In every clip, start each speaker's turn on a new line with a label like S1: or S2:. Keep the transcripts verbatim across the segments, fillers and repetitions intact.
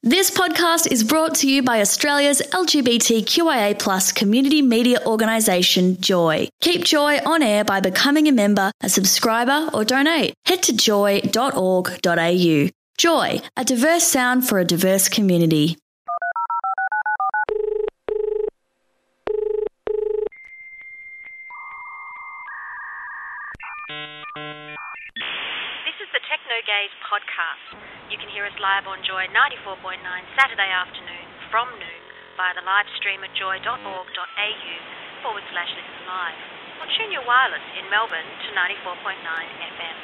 S1: This podcast is brought to you by Australia's L G B T Q I A plus community media organisation, Joy. Keep Joy on air by becoming a member, a subscriber or donate. Head to joy dot org dot a u. Joy, a diverse sound for a diverse community.
S2: This is the Techno Gaze podcast. You can hear us live on Joy ninety-four point nine Saturday afternoon from noon via the live stream at joy dot org dot a u forward slash listen live. Or tune your wireless in Melbourne to ninety-four point nine F M.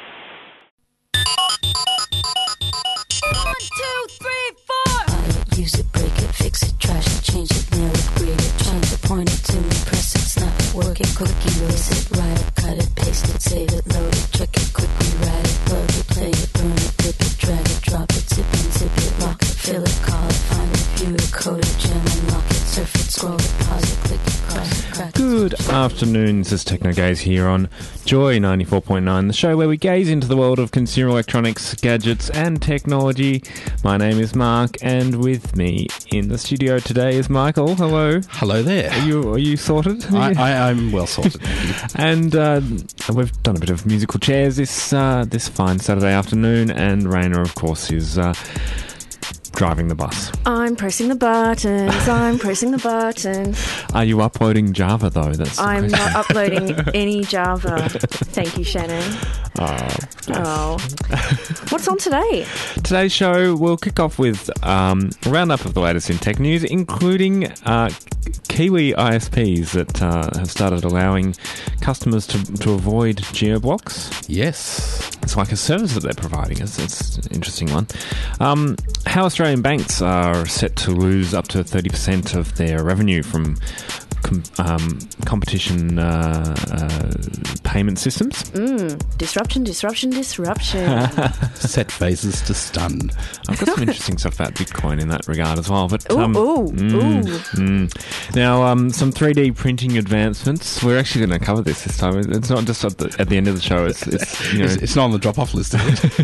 S3: One, two, three, four. Use it, break it, fix it, trash it, change it, nail it, grade it, change it, point it to me, press it, snap it, work it, quick erase it, write it, cut it, paste it, save it, load it, check it, quickly write it, plug it, play it, burn it, rip it, drag it, drop it, zip and zip it, lock it, fill it, call it, find it, view it, code it, jam and lock it, surf it, scroll it, pause it, click it, cross it, crack it.
S4: Good afternoon, this is Techno Gaze here on Joy ninety-four point nine, the show where we gaze into the world of consumer electronics, gadgets and technology. My name is Mark, and with me in the studio today is Michael. Hello.
S5: Hello there.
S4: Are you, are you sorted?
S5: I, I, I'm well sorted, thank you.
S4: And uh, we've done a bit of musical chairs this uh, this fine Saturday afternoon, and Raina, of course, is uh, driving the bus.
S6: I'm pressing the buttons. I'm pressing the buttons.
S4: Are you uploading Java, though? That's the
S6: I'm
S4: question.
S6: not uploading any Java. Thank you, Shannon.
S4: Oh,
S6: Oh. What's on today?
S4: Today's show will kick off with um, a roundup of the latest in tech news, including uh, Kiwi I S Ps that uh, have started allowing customers to, to avoid geo-blocks.
S5: Yes.
S4: It's like a service that they're providing. It's, it's an interesting one. Um, how Australian banks are set to lose up to thirty percent of their revenue from com- um, competition uh, uh, payment systems.
S6: Mm, disruption, disruption, disruption.
S5: Set phases to stun.
S4: I've got some interesting stuff about Bitcoin in that regard as well. But
S6: Ooh,
S4: um,
S6: ooh,
S4: mm,
S6: ooh.
S4: mm. Now, um, some three D printing advancements. We're actually going to cover this this time. It's not just at the, at the end of the show. It's, it's you know,
S5: It's, it's not on the drop-off list, is it?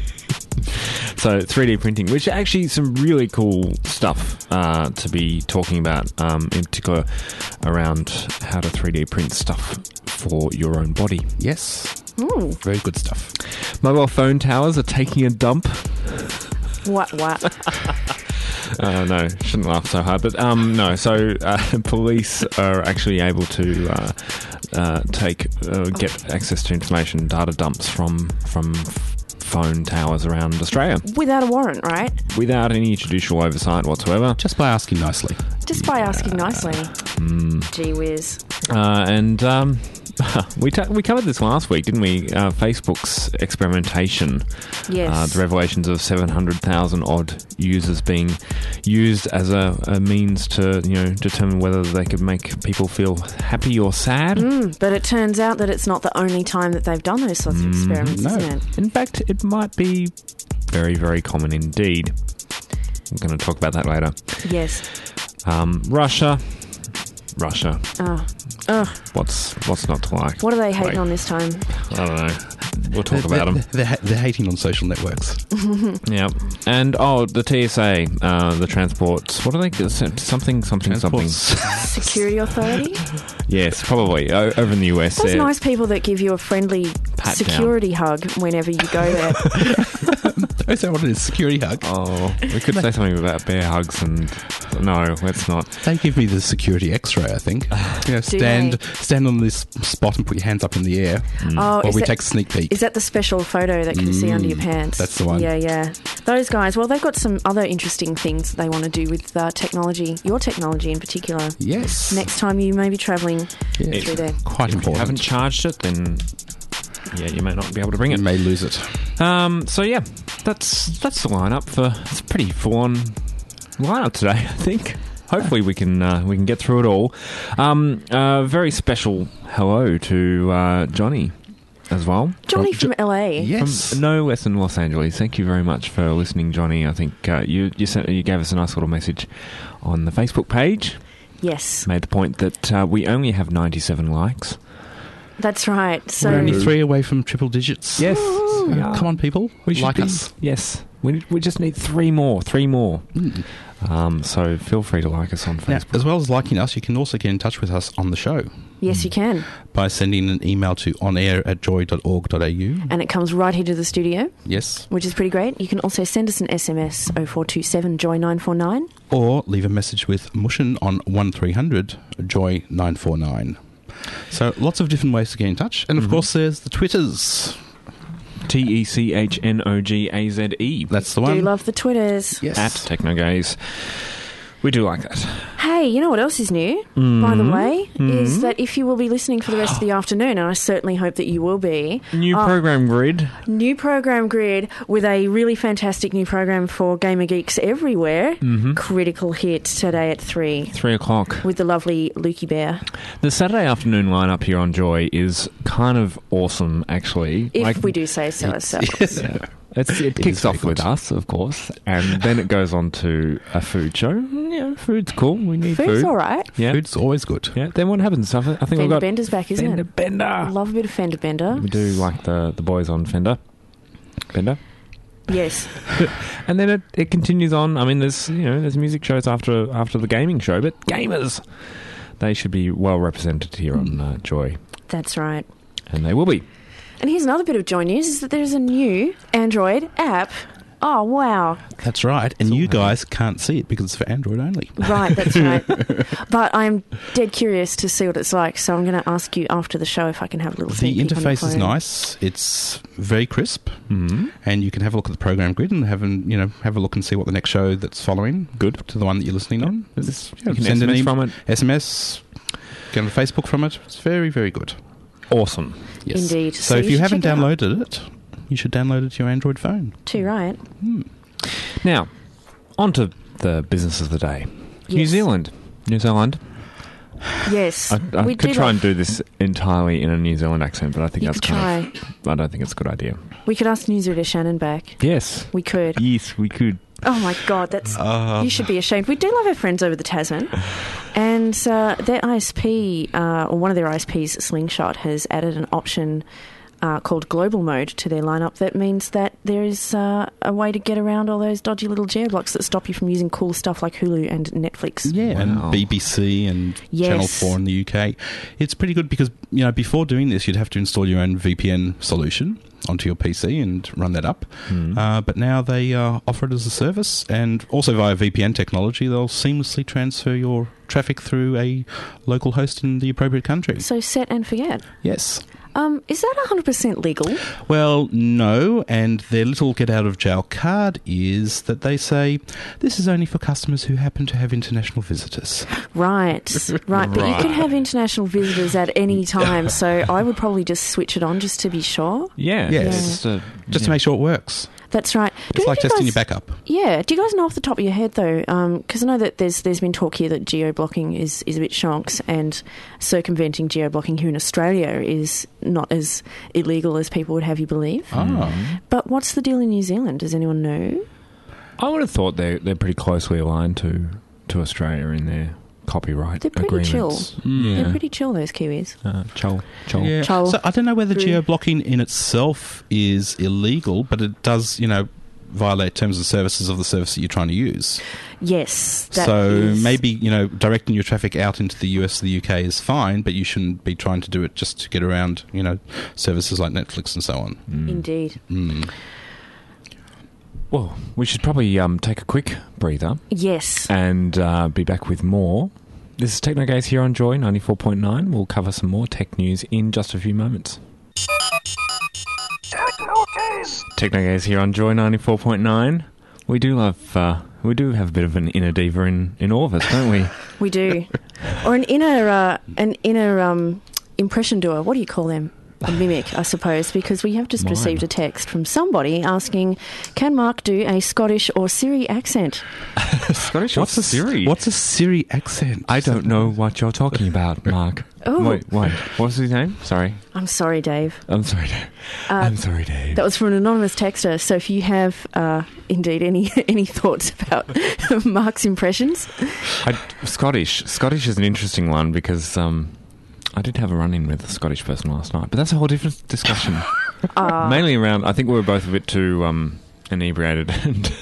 S4: So three D printing, which are actually some really cool stuff uh, to be talking about, um, in particular around how to three D print stuff for your own body.
S5: Yes.
S6: Ooh.
S5: Very good stuff.
S4: Mobile phone towers are taking a dump.
S6: What, what?
S4: Uh, no, shouldn't laugh so hard. But um, no, so uh, police are actually able to uh, uh, take uh, get access to information data dumps from from phone towers around Australia
S6: Without a warrant, right?
S4: without any judicial oversight whatsoever.
S5: Just by asking nicely.
S6: Just by asking nicely.
S4: Mm.
S6: Gee whiz.
S4: Uh, and um, we ta- we covered this last week, didn't we? Uh, Facebook's experimentation,
S6: Yes.
S4: uh, the revelations of seven hundred thousand odd users being used as a, a means to, you know, determine whether they could make people feel happy or sad.
S6: Mm, but it turns out that it's not the only time that they've done those sorts of experiments,
S5: no.
S6: isn't it?
S4: In fact, it might be very, very common indeed. I'm going to talk about that later.
S6: Yes.
S4: Um, Russia. Russia.
S6: Oh. Ugh.
S4: What's what's not to like?
S6: What are they hating
S4: Wait.
S6: on this time?
S4: I don't know. We'll talk
S5: They're,
S4: about them.
S5: they're, they're, they're hating on social networks.
S4: Yeah. And, oh, the T S A, uh, the transports. What are they? Something, something,
S5: Transports.
S4: something.
S6: Security authority?
S4: Yes, probably. O- over in the U S.
S6: Those
S4: they're-
S6: nice people that give you a friendly
S4: Pat
S6: security hug whenever you go there.
S5: Don't say what it is, security hug.
S4: Oh, we could say something about bear hugs and... No, let's not.
S5: They give me the security x-ray, I think. You know, stand
S6: they?
S5: stand on this spot and put your hands up in the air.
S6: Oh,
S5: Or
S6: is
S5: we
S6: that-
S5: take a sneak peek.
S6: Is that the special photo that can see under your pants?
S5: that's the one.
S6: Yeah, yeah. Those guys, well, they've got some other interesting things they want to do with uh, technology, your technology in particular.
S5: Yes.
S6: Next time you may be travelling
S5: Yeah.
S6: through there.
S5: Quite
S4: If you
S5: important.
S4: haven't charged it, then... Yeah, you may not be able to bring
S5: You
S4: it.
S5: may lose it.
S4: Um, so yeah, that's that's the lineup for. It's a pretty full-on lineup today, I think. Hopefully we can uh, we can get through it all. Um, uh, very special hello to uh, Johnny as well.
S6: Johnny from L A.
S5: Yes.
S4: From no less than Los Angeles. Thank you very much for listening, Johnny. I think uh, you you sent you gave us a nice little message on the Facebook page.
S6: Yes.
S4: Made the point that uh, we only have ninety-seven likes.
S6: That's right. So
S5: We're only three away from triple digits.
S4: Yes.
S5: So,
S4: we are.
S5: come on, people.
S4: We should
S5: like
S4: be-
S5: us.
S4: Yes. We, we just need three more. Three more.
S5: Mm.
S4: Um, so feel free to like us on
S5: Now,
S4: Facebook.
S5: as well as liking us, you can also get in touch with us on the show
S6: yes, you can.
S5: by sending an email to onair at joy dot org dot a u.
S6: And it comes right here to the studio,
S5: Yes.
S6: which is pretty great. You can also send us an S M S oh four two seven joy nine four nine.
S5: Or leave a message with Mushin on one three hundred joy nine four nine. So lots of different ways to get in touch. And of
S4: Mhm.
S5: course, there's the Twitters.
S4: T E C H N O G A Z E.
S5: That's the
S6: Do
S5: one.
S6: love the Twitters.
S5: Yes.
S4: At Technogaze. We do like that.
S6: Hey, you know what else is new,
S4: Mm.
S6: by the way, is
S4: Mm.
S6: that if you will be listening for the rest of the afternoon, and I certainly hope that you will be,
S4: New
S6: uh,
S4: program grid.
S6: new program grid with a really fantastic new program for gamer geeks everywhere.
S4: Mhm.
S6: Critical Hit today at three
S4: Three o'clock.
S6: with the lovely Lukey Bear.
S4: The Saturday afternoon lineup here on Joy is kind of awesome, actually.
S6: If
S4: Like,
S6: we do say so ourselves.
S4: yeah. It's, it
S5: It
S4: kicks
S5: is very
S4: off with
S5: good.
S4: us, of course, and then it goes on to a food show. Yeah, food's cool. We need
S6: Food's
S4: food.
S6: all right.
S4: Yeah,
S5: Food's always good.
S4: yeah. Then what happens? I thi- I think we've
S6: Fender
S4: got
S6: Bender's back, isn't
S4: Fender
S6: it?
S4: Bender.
S6: I love a bit of Fender Bender.
S4: We do like the the boys on Fender, Bender,
S6: Yes.
S4: and then it, it continues on. I mean, there's you know there's music shows after after the gaming show, but gamers they should be well represented here on uh, Joy,
S6: That's right.
S4: and they will be.
S6: And here's another bit of Joy news, is that there's a new Android app. Oh, wow.
S5: That's right. And
S4: It's all
S5: you
S4: happening.
S5: guys can't see it because it's for Android only.
S6: Right, that's right. But I'm dead curious to see what it's like, so I'm going to ask you after the show if I can have a little
S5: The
S6: sneak peek on the
S5: interface is
S6: phone.
S5: nice. It's very crisp.
S4: Mm-hmm.
S5: And you can have a look at the program grid and have an, you know have a look and see what the next show that's following.
S4: Good.
S5: To the one that you're listening on.
S4: It's-
S5: It's-
S4: you can
S5: send
S4: S M
S5: an
S4: S
S5: e-
S4: from it.
S5: S M S. Get on Facebook from it. It's very, very good.
S4: Awesome.
S5: Yes.
S6: Indeed.
S5: So,
S6: So
S5: if
S6: you
S5: you
S6: should
S5: haven't
S6: check it out.
S5: downloaded it, you should download it to your Android phone.
S6: Too right.
S5: Hmm.
S4: Now, on to the business of the day. New
S6: Yes.
S4: Zealand. New Zealand.
S6: Yes.
S4: I, I
S6: we
S4: could
S6: do
S4: try
S6: love-
S4: and do this entirely in a New Zealand accent, but I think
S6: You
S4: that's
S6: could
S4: kind
S6: try.
S4: of. I don't think it's a good idea.
S6: We could ask Newsreader Shannon back.
S4: Yes.
S6: We could.
S4: Yes, we could.
S6: Oh my God, that's
S5: Um,
S6: you should be ashamed. We do love our friends over the Tasman, and uh, their I S P, uh, or one of their I S Ps, Slingshot, has added an option uh, called Global Mode to their lineup. That means that there is uh, a way to get around all those dodgy little geo-blocks that stop you from using cool stuff like Hulu and Netflix.
S5: Yeah,
S4: Wow.
S5: and B B C and
S6: Yes.
S5: Channel four in the U K. It's pretty good because, you know, before doing this, you'd have to install your own V P N solution onto your P C and run that up.
S4: Hmm.
S5: Uh, but now they uh, offer it as a service, and also via V P N technology, they'll seamlessly transfer your traffic through a local host in the appropriate country.
S6: So set and forget.
S5: Yes.
S6: Um, is that one hundred percent legal?
S5: Well, no, and their little get-out-of-jail card is that they say, this is only for customers who happen to have international visitors.
S6: Right, right. But you could have international visitors at any time, so I would probably just switch it on just to be sure.
S4: Yeah.
S5: Yes.
S4: it's Just, a,
S5: Just to make sure it works.
S6: That's right. Do
S5: It's like
S6: you
S5: testing
S6: guys-
S5: your backup.
S6: Yeah. Do you guys know off the top of your head, though, because I know that there's there's been talk here that geo-blocking is, is a bit shonks, and circumventing geo-blocking here in Australia is not as illegal as people would have you believe.
S5: Oh.
S6: But what's the deal in New Zealand? Does anyone know?
S4: I would have thought they're, they're pretty closely aligned to, to Australia in their copyright
S6: They're pretty
S4: agreements.
S5: Mm.
S4: Yeah.
S6: They're pretty chill, those Kiwis.
S4: Uh, chol. Chol.
S5: Yeah.
S6: Chol.
S5: So I don't know whether
S6: Rude.
S5: geo-blocking in itself is illegal, but it does, you know, violate terms and services of the service that you're trying to use.
S6: Yes. That
S5: so
S6: is-
S5: maybe, you know, directing your traffic out into the U S or the U K is fine, but you shouldn't be trying to do it just to get around, you know, services like Netflix and so on.
S4: Mm.
S6: Indeed.
S5: Mm.
S4: Well, we should probably um, take a quick breather
S6: Yes.
S4: and uh, be back with more. This is Technogaze here on Joy ninety-four point nine. We'll cover some more tech news in just a few moments. Technogaze here on Joy ninety-four point nine. We do love, uh, we do have a bit of an inner diva in, in all of us, don't we?
S6: We do. Or an inner, uh, an inner um, impression doer. What do you call them? A mimic, I suppose, because we have just
S4: Mime.
S6: received a text from somebody asking, can Mark do a Scottish or Siri accent?
S4: Scottish
S5: What's a
S4: Siri?
S5: What's a Siri accent?
S4: I don't know what you're talking about, Mark.
S6: Oh.
S4: Wait, wait. What's his name? Sorry.
S6: I'm sorry, Dave.
S4: I'm sorry, Dave.
S6: Uh,
S4: I'm sorry, Dave.
S6: That was from an anonymous texter. So if you have, uh, indeed, any any thoughts about Mark's impressions,
S4: I, Scottish. Scottish is an interesting one because um, I did have a run-in with a Scottish person last night, but that's a whole different discussion.
S6: Uh,
S4: Mainly around, I think we were both a bit too um, inebriated and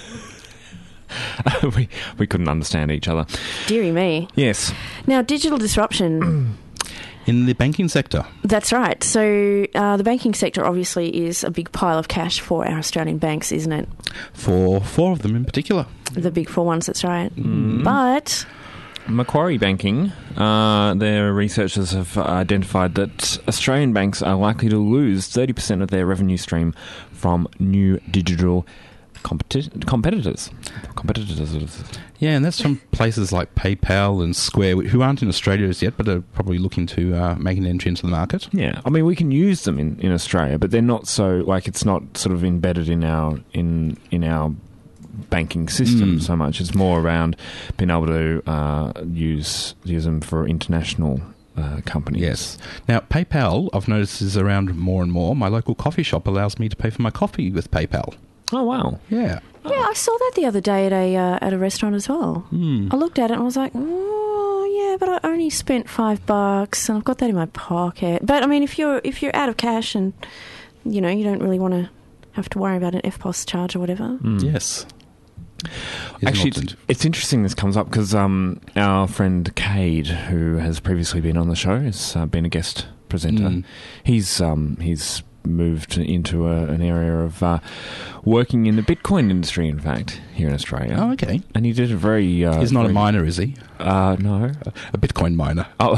S4: we we couldn't understand each other.
S6: Deary me.
S4: Yes.
S6: Now, digital disruption.
S5: In the banking sector.
S6: That's right. So uh, the banking sector obviously is a big pile of cash for our Australian banks, isn't it?
S5: For four of them in particular.
S6: The big four ones, that's right.
S4: Mm.
S6: But
S4: Macquarie Banking, uh, their researchers have identified that Australian banks are likely to lose thirty percent of their revenue stream from new digital competi- competitors. Competitors.
S5: Yeah, and that's from places like PayPal and Square, who aren't in Australia as yet, but are probably looking to uh, make an entry into the market.
S4: Yeah, I mean, we can use them in, in Australia, but they're not so, like, it's not sort of embedded in our in in our banking system
S5: Mm.
S4: so much. It's more around being able to uh, use use them for international uh, companies.
S5: Yes. Now, PayPal, I've noticed, is around more and more. My local coffee shop allows me to pay for my coffee with PayPal.
S4: Oh, wow.
S5: Yeah.
S6: yeah, I saw that the other day at a uh, at a restaurant as well.
S5: Mm.
S6: I looked at it and I was like, oh yeah, but I only spent five bucks and I've got that in my pocket. But I mean, if you're if you're out of cash and you know you don't really want to have to worry about an F P O S charge or whatever.
S4: Mm.
S5: Yes. Is an
S4: Actually,
S5: option.
S4: it's, it's interesting this comes up because um, our friend Cade, who has previously been on the show, has uh, been a guest presenter.
S5: Mm.
S4: He's um, he's moved into a, an area of uh, working in the Bitcoin industry, in fact, here in Australia.
S5: Oh, okay.
S4: And he did a very... Uh,
S5: He's not
S4: very,
S5: a miner, is he?
S4: Uh, no.
S5: A Bitcoin miner.
S4: Oh,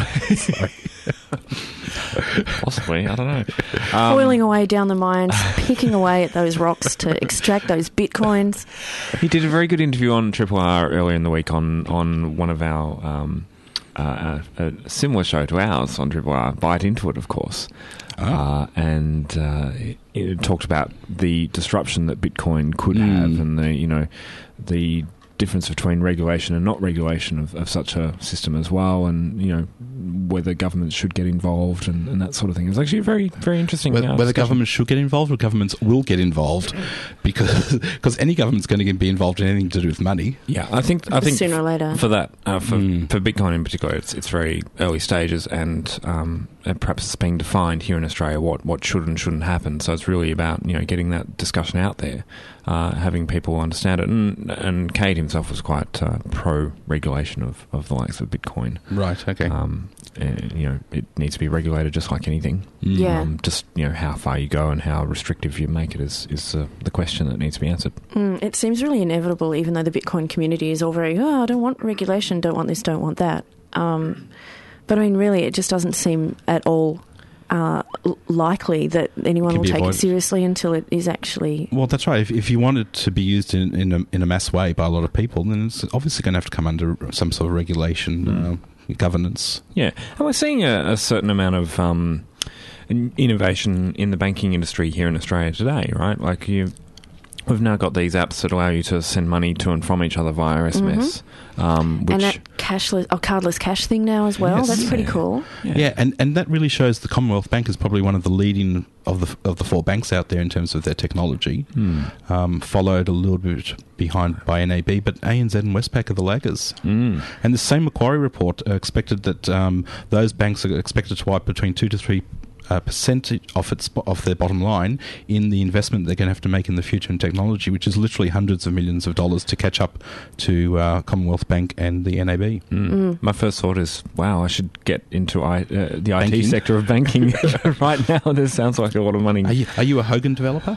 S4: possibly. I don't know. Um,
S6: Toiling away down the mines, picking away at those rocks to extract those bitcoins.
S4: He did a very good interview on Triple R earlier in the week on, on one of our... Um, uh, a, a similar show to ours on Triple R, Bite Into It, of course.
S5: Oh.
S4: Uh, and uh, it, it talked about the disruption that Bitcoin could
S5: Mm.
S4: have and the, you know, the difference between regulation and not regulation of, of such a system as well, and, you know, whether governments should get involved and, and that sort of thing. It was actually a very, very interesting.
S5: Whether,
S4: uh,
S5: whether
S4: discussion.
S5: governments should get involved or governments will get involved, because because any government's going to be involved in anything to do with money.
S4: Yeah, I think I think
S6: Sooner or later.
S4: for that uh, for
S5: Mm.
S4: for Bitcoin in particular, it's it's very early stages, and um, and perhaps it's being defined here in Australia what, what should and shouldn't happen. So it's really about, you know, getting that discussion out there, uh, having people understand it, and and Cade himself was quite uh, pro regulation of, of the likes of Bitcoin.
S5: Right. Okay.
S4: Um, and, you know, it needs to be regulated just like anything.
S5: Mm.
S6: Yeah.
S4: Um, just, you know, how far you go and how restrictive you make it is is uh, the question that needs to be answered.
S6: Mm, it seems really inevitable, even though the Bitcoin community is all very, oh, I don't want regulation, don't want this, don't want that. Um, but I mean, really, it just doesn't seem at all uh, l- likely that anyone
S5: Can
S6: will
S5: be
S6: take
S5: avoided.
S6: it seriously until it is actually.
S5: Well, that's right. If, if you want it to be used in in a, in a mass way by a lot of people, then it's obviously going to have to come under some sort of regulation,
S4: Mm.
S5: uh, governance.
S4: Yeah, and we're seeing a, a certain amount of um, in- innovation in the banking industry here in Australia today, right? Like you, we've now got these apps that allow you to send money to and from each other via S M S, um, which
S6: And that cashless, oh, cardless cash thing now as well.
S5: Yes.
S6: That's pretty
S4: Yeah.
S6: cool.
S5: Yeah, and, and that really shows the Commonwealth Bank is probably one of the leading of the of the four banks out there in terms of their technology.
S4: Hmm.
S5: Um, followed a little bit behind by N A B, but A N Z and Westpac are the laggers.
S4: Mm.
S5: And the same Macquarie report uh, expected that um, those banks are expected to wipe between two to three uh, percent of its of their bottom line in the investment they're going to have to make in the future in technology, which is literally hundreds of millions of dollars to catch up to uh, Commonwealth Bank and the N A B.
S4: Mm. My first thought is, wow, I should get into I, uh, the I T
S5: Banking?
S4: sector of banking right now. This sounds like a lot of money.
S5: Are you, are you a Hogan developer?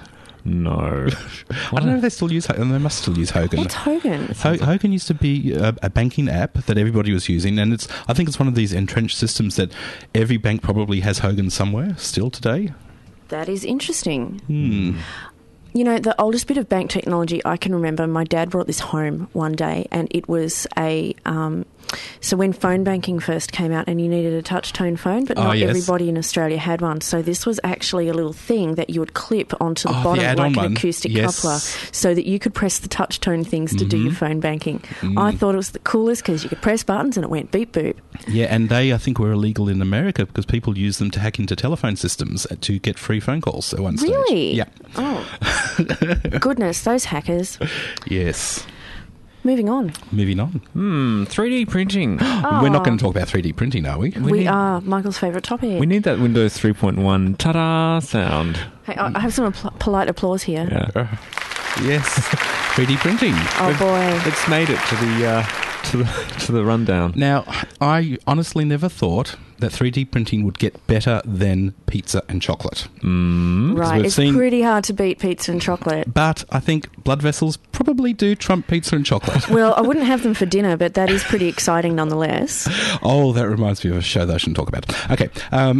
S4: No.
S5: I don't know if they still use Hogan. They must still use Hogan.
S6: What's Hogan?
S5: Ho- Hogan used to be a, a banking app that everybody was using, and it's. I think it's one of these entrenched systems that every bank probably has Hogan somewhere still today.
S6: That is interesting.
S5: Hmm.
S6: You know, the oldest bit of bank technology I can remember, my dad brought this home one day, and it was a... Um, so when phone banking first came out and you needed a touch-tone phone, but
S5: Oh,
S6: not
S5: yes.
S6: everybody in Australia had one. So this was actually a little thing that you would clip onto the
S5: Oh, the
S6: bottom
S5: add-on
S6: like
S5: one.
S6: an acoustic
S5: Yes.
S6: coupler so that you could press the touch-tone things to do
S5: Mhm.
S6: your phone banking.
S5: Mm.
S6: I thought it was the coolest because you could press buttons and it went beep boop.
S5: Yeah, and they, I think, were illegal in America because people used them to hack into telephone systems to get free phone calls at one stage.
S6: Really?
S5: Yeah.
S6: Oh. Goodness, those hackers.
S5: Yes.
S6: moving on.
S5: Moving on.
S4: Hmm, three D printing.
S5: We're not going to talk about three D printing, are we?
S6: We,
S4: need-
S6: are Michael's favourite topic.
S4: We need that Windows three point one ta-da sound.
S6: Hey, I I have some apl- polite applause here.
S4: Yeah.
S5: Yes. three D printing.
S6: Oh boy.
S4: It's made it to the uh, to the to the rundown.
S5: Now, I honestly never thought that three D printing would get better than pizza and chocolate.
S4: Mm.
S6: Right,
S5: we've
S6: it's
S5: seen-
S6: pretty hard to beat pizza and chocolate.
S5: But I think blood vessels probably do trump pizza and chocolate.
S6: Well, I wouldn't have them for dinner, but that is pretty exciting nonetheless.
S5: Oh, that reminds me of a show that I shouldn't talk about. Okay. Um,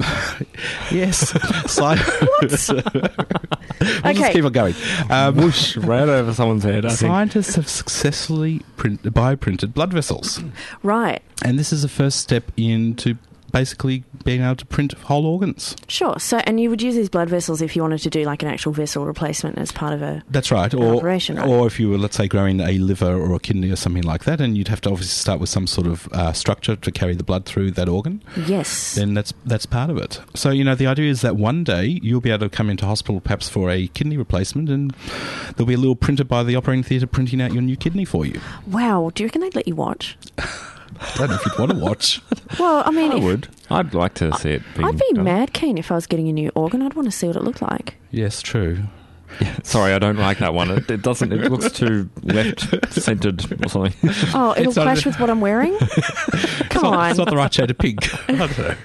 S5: yes. Sci- we'll
S6: Okay.
S5: just keep on going. Um,
S4: Whoosh, right over someone's head, I think.
S5: Scientists have successfully print- bioprinted blood vessels.
S6: Right.
S5: And this is a first step into basically being able to print whole organs.
S6: Sure. So, and you would use these blood vessels if you wanted to do like an actual vessel replacement as part of a...
S5: That's right.
S6: An
S5: Or,
S6: operation, right?
S5: or if you were, let's say, growing a liver or a kidney or something like that, and you'd have to obviously start with some sort of uh, structure to carry the blood through that organ,
S6: Yes.
S5: then that's that's part of it. So, you know, the idea is that one day you'll be able to come into hospital perhaps for a kidney replacement, and there'll be a little printer by the operating theatre printing out your new kidney for you.
S6: Wow. Do you reckon they'd let you watch?
S5: I don't know if you'd want to watch.
S6: Well, I mean...
S4: I
S6: if-
S4: would. I'd like to see it. Being
S6: I'd be
S4: done.
S6: mad keen if I was getting a new organ. I'd want to see what it looked like.
S5: Yes, true.
S4: Sorry, I don't like that one. It, it doesn't. It looks too left-centered or something.
S6: Oh, it'll
S5: It's not
S6: clash
S5: a-
S6: with what I'm wearing? Come
S5: It's not,
S6: on.
S5: it's not the right shade of pink. I don't know.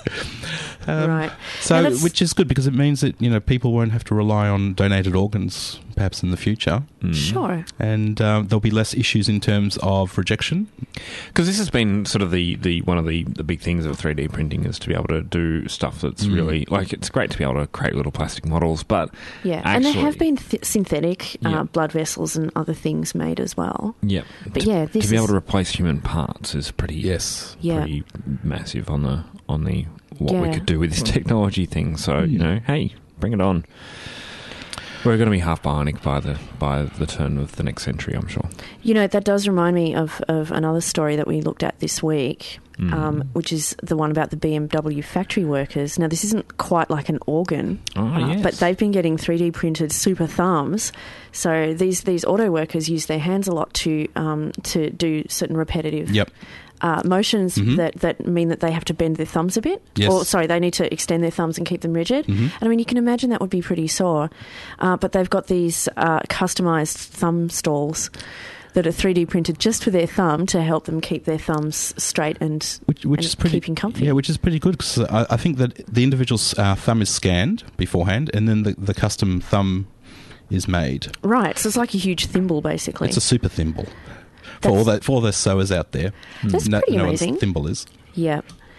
S5: Um,
S6: Right.
S5: So,
S6: Now that's-
S5: which is good because it means that, you know, people won't have to rely on donated organs perhaps in the future,
S6: Sure.
S5: and um, there'll be less issues in terms of rejection.
S4: Because this has been sort of the, the one of the, the big things of three D printing is to be able to do stuff that's
S5: Mm.
S4: really like it's great to be able to create little plastic models, but
S6: Yeah. and there
S4: actually-
S6: have been th- synthetic uh,
S4: Yeah.
S6: blood vessels and other things made as well.
S4: yeah,
S6: But
S4: to,
S6: yeah, this
S4: to be able
S6: is-
S4: to replace human parts is pretty
S5: Yes.
S6: Yeah.
S4: pretty massive on the on the what we
S6: Yeah.
S4: could do with this technology thing. So
S5: Mm.
S4: you know, hey, bring it on. We're going to be half bionic by the by the turn of the next century, I'm sure.
S6: You know, that does remind me of, of another story that we looked at this week,
S4: Mm.
S6: um, which is the one about the B M W factory workers. Now, this isn't quite like an organ,
S4: Oh,
S6: uh,
S4: yes.
S6: but they've been getting three D printed super thumbs. So these, these auto workers use their hands a lot to um, to do certain repetitive
S5: Yep.
S6: uh, motions
S5: Mhm.
S6: that, that mean that they have to bend their thumbs a bit.
S5: Yes.
S6: Or, sorry, they need to extend their thumbs and keep them rigid.
S5: Mhm.
S6: And I mean, you can imagine that would be pretty sore. Uh, but they've got these uh, customized thumb stalls that are three D printed just for their thumb to help them keep their thumbs straight and,
S5: Which, which
S6: and
S5: is pretty,
S6: keeping comfy.
S5: Yeah, which is pretty good because I, I think that the individual's uh, thumb is scanned beforehand, and then the, the custom thumb is made.
S6: Right, so it's like a huge thimble, basically.
S5: It's a super thimble. For all,
S6: That's-
S5: that, for all the sewers out there,
S6: That's
S5: no,
S6: pretty
S5: know
S6: amazing.
S5: what a thimble is.
S6: Yeah.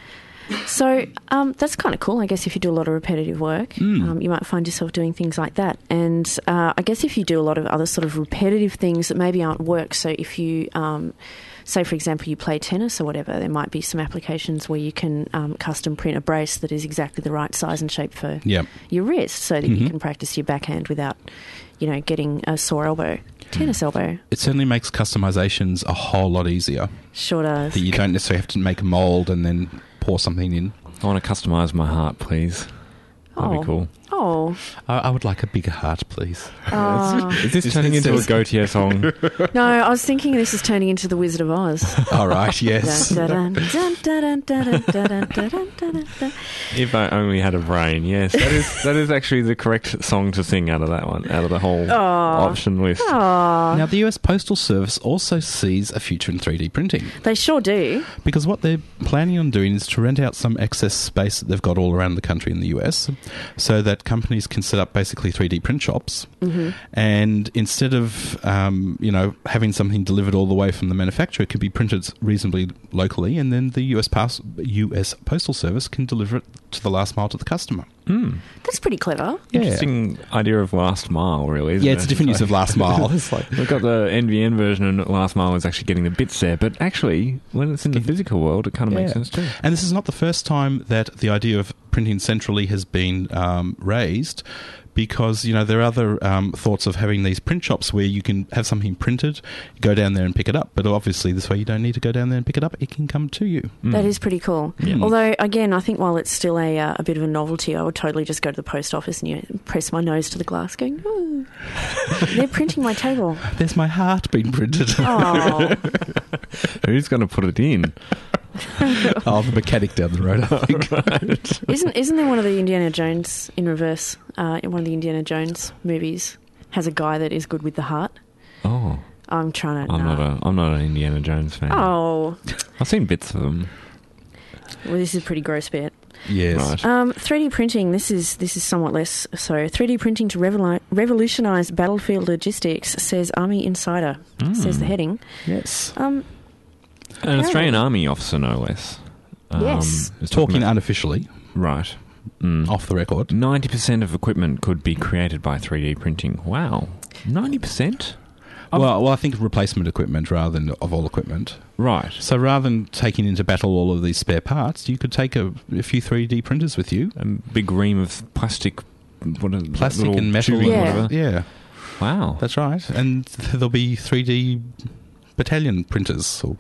S6: So um, that's kind of cool. I guess if you do a lot of repetitive work,
S5: Mm.
S6: um, you might find yourself doing things like that. And uh, I guess if you do a lot of other sort of repetitive things that maybe aren't work, so if you, um, say for example, you play tennis or whatever, there might be some applications where you can um, custom print a brace that is exactly the right size and shape for
S5: Yeah.
S6: your wrist, so that you
S5: Mhm.
S6: can practice your backhand without, you know, getting a sore elbow, tennis elbow.
S5: It certainly makes customizations a whole lot easier.
S6: Sure does.
S5: That you don't necessarily have to make a mold and then pour something in.
S4: I want to customize my heart, please. That'd
S6: Oh.
S4: be cool.
S6: Oh,
S5: I, I would like a bigger heart, please.
S6: uh,
S4: Is this
S5: Is
S4: turning
S5: this-
S4: into a Gautier song?
S6: no, I was thinking this is turning into the Wizard of Oz.
S5: All right, yes.
S6: Dun, dun, dun, dun, dun, dun, dun, dun, dun, dun, dun.
S4: If I only had a brain, yes, that is that is actually the correct song to sing out of that one, out of the whole
S6: Aw.
S4: option list.
S6: Aw,
S5: Now, the U S Postal Service also sees a future in three D printing
S6: they sure do.
S5: because what they're planning on doing is to rent out some excess space that they've got all around the country in the U S so that companies can set up basically three D print shops.
S6: Mm-hmm.
S5: And instead of, um, you know, having something delivered all the way from the manufacturer, it could be printed reasonably locally, and then the U S Pass, U S Postal Service can deliver it to the last mile to the customer.
S4: Mm.
S6: That's pretty clever.
S4: Interesting idea of last mile, really. Isn't
S5: Yeah, it's a
S4: it?
S5: different use of last mile.
S4: It's like we've got the N V N version, and last mile is actually getting the bits there. But actually, when it's in the physical world, it kind of makes
S5: Yeah.
S4: sense too.
S5: And this is not the first time that the idea of printing centrally has been um, raised because, you know, there are other um, thoughts of having these print shops where you can have something printed, go down there and pick it up. But obviously this way you don't need to go down there and pick it up. It can come to you.
S4: Mm.
S6: That is pretty cool.
S4: Yeah.
S6: Although, again, I think while it's still a uh, a bit of a novelty, I would totally just go to the post office and you know, press my nose to the glass going, oh, they're printing my table.
S5: There's my heart being printed.
S6: Oh,
S4: Who's going to put it in?
S5: Oh, the mechanic down the road, I think.
S4: Right.
S6: isn't isn't there one of the Indiana Jones in reverse? Uh, in one of the Indiana Jones movies, has a guy that is good with the heart.
S4: Oh,
S6: I'm trying to.
S4: I'm
S6: nah.
S4: not a I'm not an Indiana Jones fan.
S6: Oh,
S4: I've seen bits of them.
S6: well, this is a pretty gross bit.
S5: Yes.
S4: Right.
S6: Um, three D printing. This is this is somewhat less so. three D printing to revolu- revolutionise battlefield logistics, says Army Insider.
S4: Mm.
S6: Says the heading.
S5: Yes.
S6: Um,
S4: An Australian Army officer, no less. Um,
S6: Yes.
S4: is
S5: Talking
S4: about-
S5: unofficially,
S4: right. Mm.
S5: off the record.
S4: ninety percent of equipment could be created by three D printing. Wow. ninety percent?
S5: Well, well, I think of replacement equipment rather than of all equipment.
S4: Right.
S5: So rather than taking into battle all of these spare parts, you could take a, a few three D printers with you.
S4: A big ream of plastic, what are,
S5: Plastic
S4: little
S5: and metal.
S4: tubing,
S6: Yeah.
S4: whatever.
S5: Yeah,
S4: Wow.
S5: that's right. And there'll be three D battalion printers or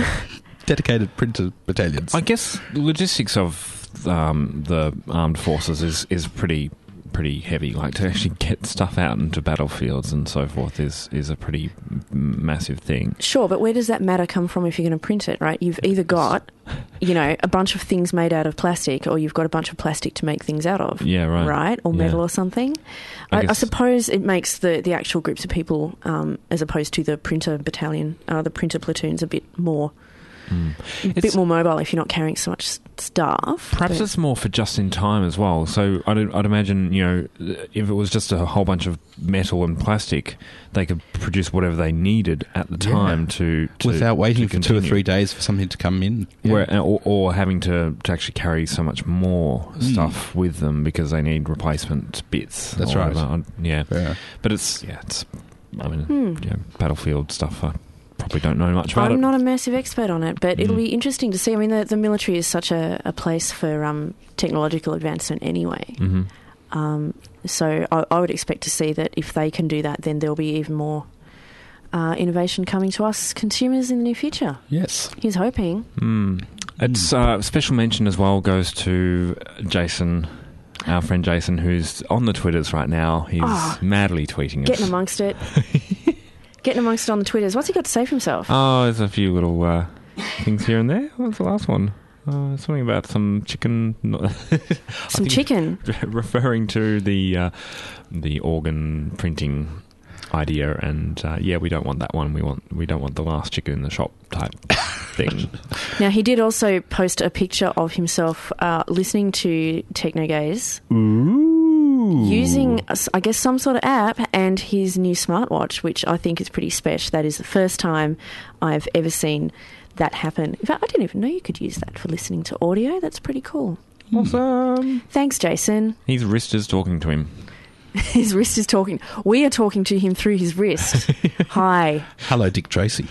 S5: dedicated printer battalions.
S4: I guess the logistics of um, the armed forces is, is pretty pretty heavy. Like to actually get stuff out into battlefields and so forth is, is a pretty m- massive thing.
S6: Sure, but where does that matter come from if you're going to print it, right? You've either got, you know, a bunch of things made out of plastic, or you've got a bunch of plastic to make things out of.
S4: Yeah, right.
S6: Right? Or
S4: Yeah.
S6: metal or something.
S4: I
S6: I, I
S4: guess-
S6: suppose it makes the, the actual groups of people, um, as opposed to the printer battalion, uh, the printer platoons, a bit more,
S4: Mm.
S6: a
S4: It's-
S6: bit more mobile if you're not carrying so much s- stuff.
S4: Perhaps
S6: but-
S4: it's more for just in time as well. So I'd, I'd imagine, you know, if it was just a whole bunch of metal and plastic, they could produce whatever they needed at the
S5: Yeah.
S4: time to, to
S5: Without waiting
S4: to
S5: for two or
S4: continue.
S5: three days for something to come in. Yeah.
S4: Where, or, or having to, to actually carry so much more
S5: Mm.
S4: stuff with them because they need replacement bits.
S5: That's
S4: or
S5: right.
S4: whatever. Yeah,
S5: Yeah.
S4: but it's yeah, it's. I mean,
S6: Hmm.
S4: yeah, battlefield stuff. I probably don't know much about
S6: I'm
S4: it.
S6: not a massive expert on it, but it'll
S4: Mm.
S6: be interesting to see. I mean, the, the military is such a, a place for um, technological advancement anyway.
S4: hmm
S6: Um, so I, I would expect to see that if they can do that, then there'll be even more uh, innovation coming to us consumers in the near future.
S5: Yes.
S6: He's hoping.
S4: Mm. It's uh, special mention as well goes to Jason, our friend Jason, who's on the Twitters right now. He's
S6: Oh,
S4: madly tweeting
S6: Getting
S4: us.
S6: amongst it. Getting amongst it on the Twitters. What's he got to say for himself?
S4: Oh, there's a few little uh, things here and there. What's the last one? Uh, something about some chicken. I
S6: Some
S4: think-
S6: chicken.
S4: referring to the uh, the organ printing idea, and uh, yeah, we don't want that one. We want we don't want the last chicken in the shop type thing.
S6: Now, he did also post a picture of himself uh, listening to Technogaze
S4: Ooh.
S6: using, uh, I guess, some sort of app and his new smartwatch, which I think is pretty special. That is the first time I've ever seen that happen. In fact, I didn't even know you could use that for listening to audio. That's pretty cool.
S4: Awesome.
S6: Thanks, Jason.
S4: His wrist is talking to him.
S6: His wrist is talking. We are talking to him through his wrist. Hi.
S5: Hello, Dick Tracy.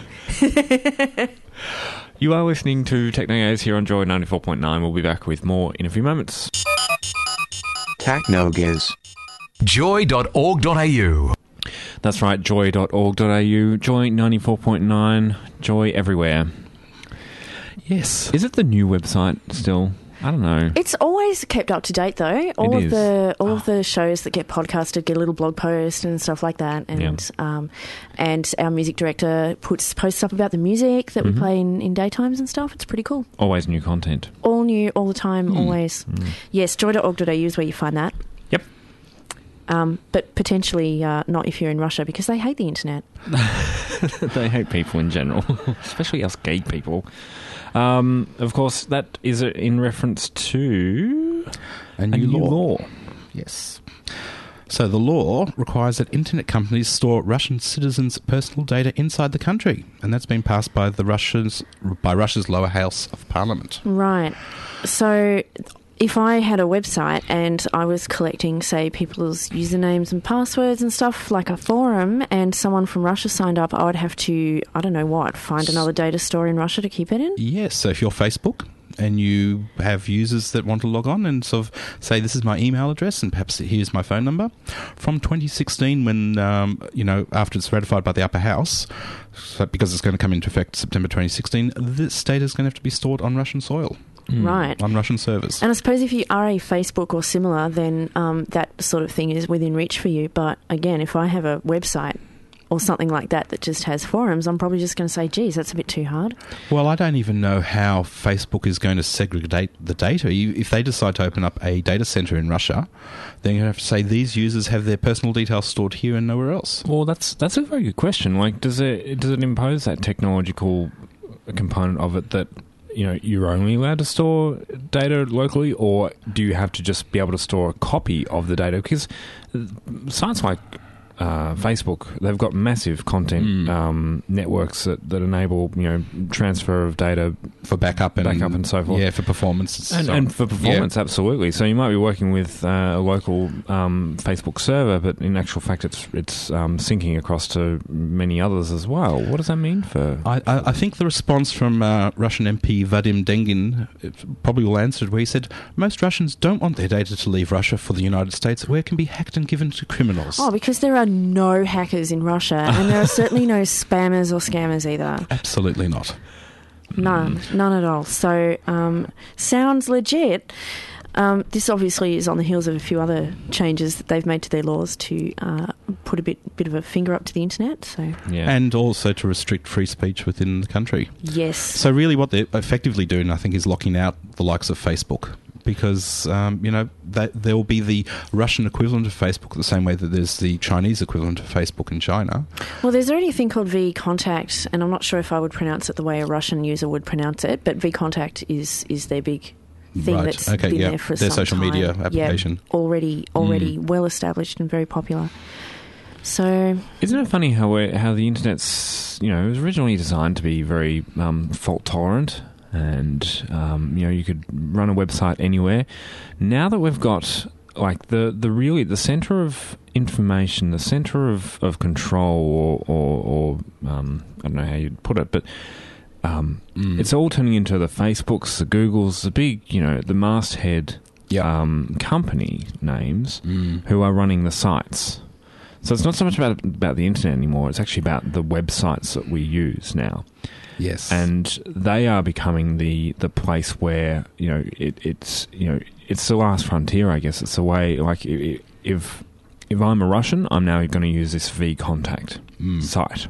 S4: You are listening to Technogaze here on Joy ninety-four point nine. We'll be back with more in a few moments.
S7: Technogaze.
S8: joy dot org dot a u.
S4: That's right, joy dot org dot a u. Joy ninety-four point nine. Joy everywhere.
S5: Yes.
S4: Is it the new website still? I don't know.
S6: It's always kept up to date, though. All
S4: It
S6: of
S4: is.
S6: the all of the shows that get podcasted get a little blog post and stuff like that, and um, and our music director puts posts up about the music that
S4: Mhm.
S6: we play in, in daytimes and stuff. It's pretty cool.
S4: Always new content.
S6: All new, all the time,
S4: Mm.
S6: always.
S4: Mm.
S6: Yes, joy dot org dot a u is where you find that.
S4: Yep.
S6: Um, but potentially uh, not if you're in Russia, because they hate the internet.
S4: They hate people in general, especially us gay people. Um, of course, that is in reference to
S5: A new,
S4: a new
S5: law.
S4: law.
S5: Yes. So the law requires that internet companies store Russian citizens' personal data inside the country, and that's been passed by the Russians by Russia's lower house of parliament.
S6: Right. So if I had a website and I was collecting, say, people's usernames and passwords and stuff, like a forum, and someone from Russia signed up, I would have to, I don't know what, find another data store in Russia to keep it in?
S5: Yes. So if you're Facebook, and you have users that want to log on and sort of say, this is my email address and perhaps here's my phone number. From twenty sixteen, when, um, you know, after it's ratified by the upper house, so because it's going to come into effect September twenty sixteen, this data is going to have to be stored on Russian soil.
S6: Right.
S5: On Russian servers.
S6: And I suppose if you are a Facebook or similar, then um, that sort of thing is within reach for you. But again, if I have a website or something like that that just has forums, I'm probably just going to say, geez, that's a bit too hard.
S5: Well, I don't even know how Facebook is going to segregate the data. You, if they decide to open up a data center in Russia, then you have to say these users have their personal details stored here and nowhere else.
S4: Well, that's that's a very good question. Like, does it does it impose that technological component of it that, you know, you're only allowed to store data locally, or do you have to just be able to store a copy of the data? Because sites like uh, Facebook, they've got massive content mm. um, networks that, that enable, you know, transfer of data
S5: for backup and
S4: backup and so forth.
S5: Yeah, for performance
S4: and,
S5: so
S4: and for performance,
S5: yeah.
S4: absolutely. So you might be working with uh, a local um, Facebook server, but in actual fact, it's it's um, syncing across to many others as well. What does that mean for?
S5: I, I, I think the response from uh, Russian M P Vadim Dengin probably will answer it, where he said most Russians don't want their data to leave Russia for the United States, where it can be hacked and given to criminals.
S6: Oh, because there are no hackers in Russia, and there are certainly no spammers or scammers either.
S5: Absolutely not.
S6: None, none at all. So, um, sounds legit. Um, this obviously is on the heels of a few other changes that they've made to their laws to uh, put a bit bit of a finger up to the internet. So,
S4: yeah.
S5: And also to restrict free speech within the country.
S6: Yes.
S5: So really what they're effectively doing, I think, is locking out the likes of Facebook. Because, um, you know, that there will be the Russian equivalent of Facebook the same way that there's the Chinese equivalent of Facebook in China.
S6: Well, there's already a thing called vContact, and I'm not sure if I would pronounce it the way a Russian user would pronounce it, but vContact is, is their big thing
S5: right.
S6: that's
S5: okay,
S6: been
S5: yeah.
S6: there for
S5: their
S6: some
S5: social
S6: time.
S5: media application.
S6: Yeah, already, already
S5: Mm.
S6: well established and very popular. So,
S4: isn't it funny how we're, how the internet's, you know, it was originally designed to be very um, fault tolerant, and um, you know, you could run a website anywhere. Now that we've got like the, the really the center of information, the center of, of control, or or, or um, I don't know how you'd put it, but um,
S5: Mm.
S4: it's all turning into the Facebooks, the Googles, the big, you know, the masthead
S5: Yep.
S4: um, company names
S5: Mm.
S4: who are running the sites. So it's not so much about about the internet anymore. It's actually about the websites that we use now.
S5: Yes.
S4: And they are becoming the, the place where, you know, it, it's, you know, it's the last frontier, I guess. It's the way, like, if if, if I'm a Russian, I'm now going to use this vContact
S5: Mm.
S4: site.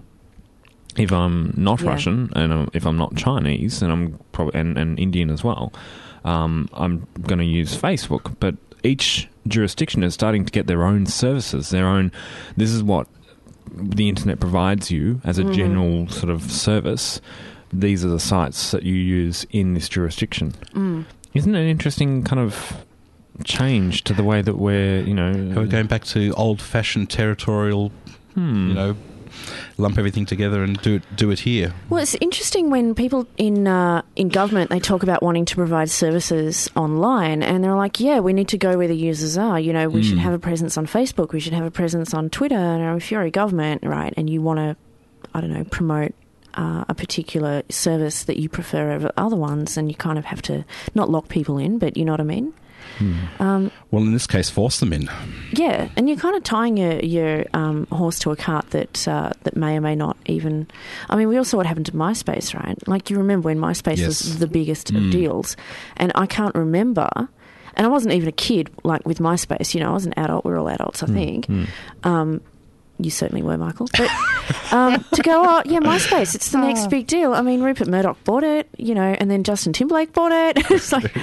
S4: If I'm not
S6: Yeah.
S4: Russian, and I'm, if I'm not Chinese, and I'm probably and, and Indian as well, um, I'm going to use Facebook. But each jurisdiction is starting to get their own services, their own. This is what the internet provides you as a
S6: Mhm.
S4: general sort of service. These are the sites that you use in this jurisdiction.
S6: mm.
S4: Isn't it an interesting kind of change to the way that we're, you know,
S5: We're going back to old-fashioned territorial,
S4: hmm.
S5: you know, lump everything together and do it, do it here.
S6: Well, it's interesting when people in uh, in government, they talk about wanting to provide services online, and they're like, yeah, we need to go where the users are. You know, we
S5: Mm.
S6: should have a presence on Facebook, we should have a presence on Twitter. And if you're a government, right, and you want to, I don't know, promote uh, a particular service that you prefer over other ones, and you kind of have to not lock people in, but you know what I mean?
S5: Hmm.
S6: Um,
S5: Well, in this case, force them in.
S6: Yeah, and you're kind of tying your, your um, horse to a cart that uh, that may or may not even... I mean, we all saw what happened to MySpace, right? Like, you remember when MySpace
S5: Yes.
S6: was the biggest
S5: Mm.
S6: of deals, and I can't remember... And I wasn't even a kid, like, with MySpace, you know, I was an adult, we're all adults, I think.
S4: Mm.
S6: Um, you certainly were, Michael. But um, to go, oh, yeah, MySpace, it's the next big deal. I mean, Rupert Murdoch bought it, you know, and then Justin Timberlake bought it. It's like...